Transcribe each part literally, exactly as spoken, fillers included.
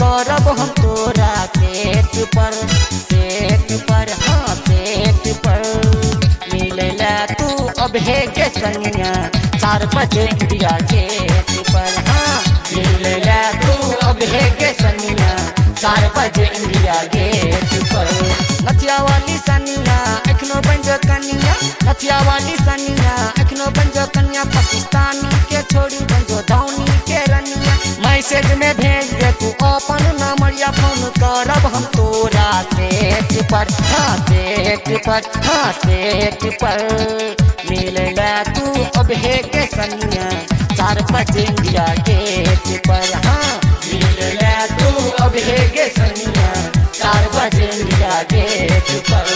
करब हम तोरा पेट पर पेट पर हाँ पेट पर मिलेला तू अब है के सनिया चार बजे इंडिया गेट पर हाँ मिलेला तू अब है के सनिया चार बजे इंडिया गेट पर नथिया वाली सनिया एखनो बंज कनिया नथिया वाली सनिया एखनो बंज कनिया पाकिस्तानी के छोड़ी बंजो धौनी के रनिया मैसेज में भेज दे तू अपन नंबरिया फोन करब हम तोरा सेट पर हाँ सेट पर हाँ सेट पर मिलेला तू अब है के सनिया चार बजे इंडिया गेट पर हाँ मिलेला तू अब है के सनिया चार बजे इंडिया गेट पर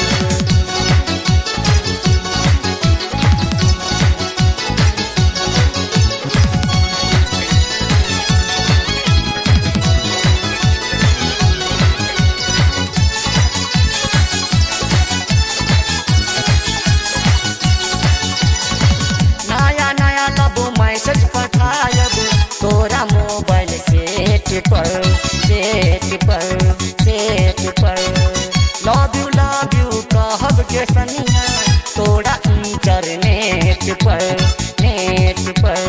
मैसेज पठायब तोरा मोबाइल सेट पर सेट पर सेट पर लव यू लव यू कहब के सनिया तोरा इंटरनेट पर नेट पर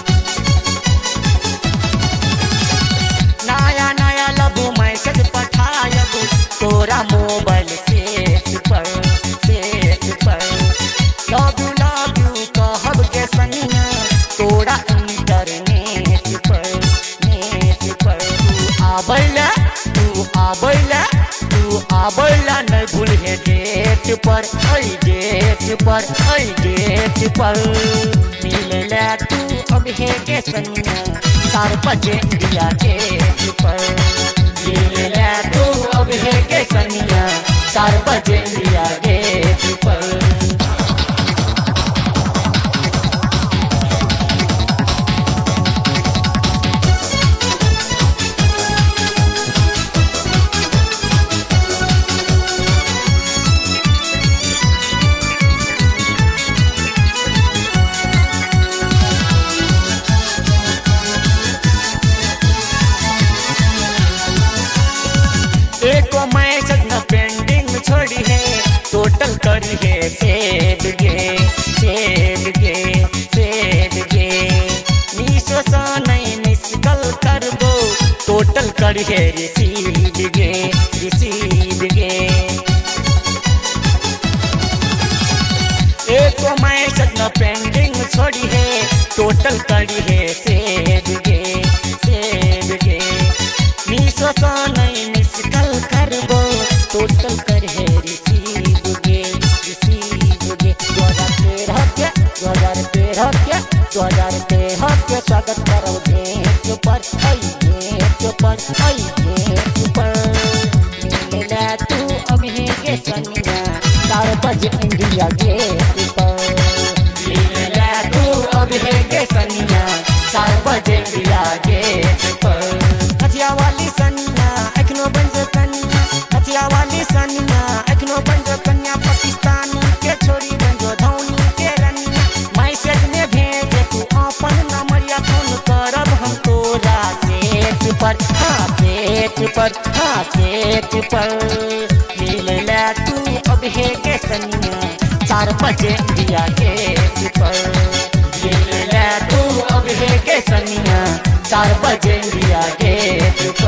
नया नया लव मैसेज पठायब तोरा मोबाइल सेट पर सेट पर लव यू लव यू कहब के सनिया तोरा इंटरनेट पर नेट पर तू आबैला तू आबैला तू आबैला नहीं भूलिए डेट पर ऐ डेट पर ऐ डेट पर मिलेला तू अब है के सनिया चार बजे इंडिया गेट पर मिलेला तू अब है के सनिया चार बजे इंडिया गेट पर एको मैसेज न पेंडिंग छोड़ी है टोटल करी है सेव गे सेव गे सेव गे मीशो से नहीं मिस कल कर दो टोटल करी है रिसीव गे रिसीव गे एको मैसेज न पेंडिंग छोड़ी है टोटल करी है सेव गे सेव गे मीशो से नहीं मिस कल करबो टोटल कर है रिसीव गे रिसीव गे दो हजार तेरह के दो हजार तेरह के दो हजार तेरह के स्वागत करो गेट पर ऐ गेट पर ऐ गेट पर मिलेला तू अब है के सनिया चार बजे इंडिया गेट पर मिलेला तू अब है के सनिया चार बजे इंडिया गेट पर नथिया वाली सनिया एखनो बंज कनिया नथिया वाली सनिया एखनो बंज कनिया पाकिस्तानी के छोड़ी बंजो धौनी के रनिया मैसेज में भेज तू अपन नंबरिया फोन करब हम तोरा सेट पर हाँ सेट पर हाँ सेट पर मिलेला तू अब है के सनिया चार बजे इंडिया गेट पर मिलेला तू अब है के सनिया चार बजे इंडिया गेट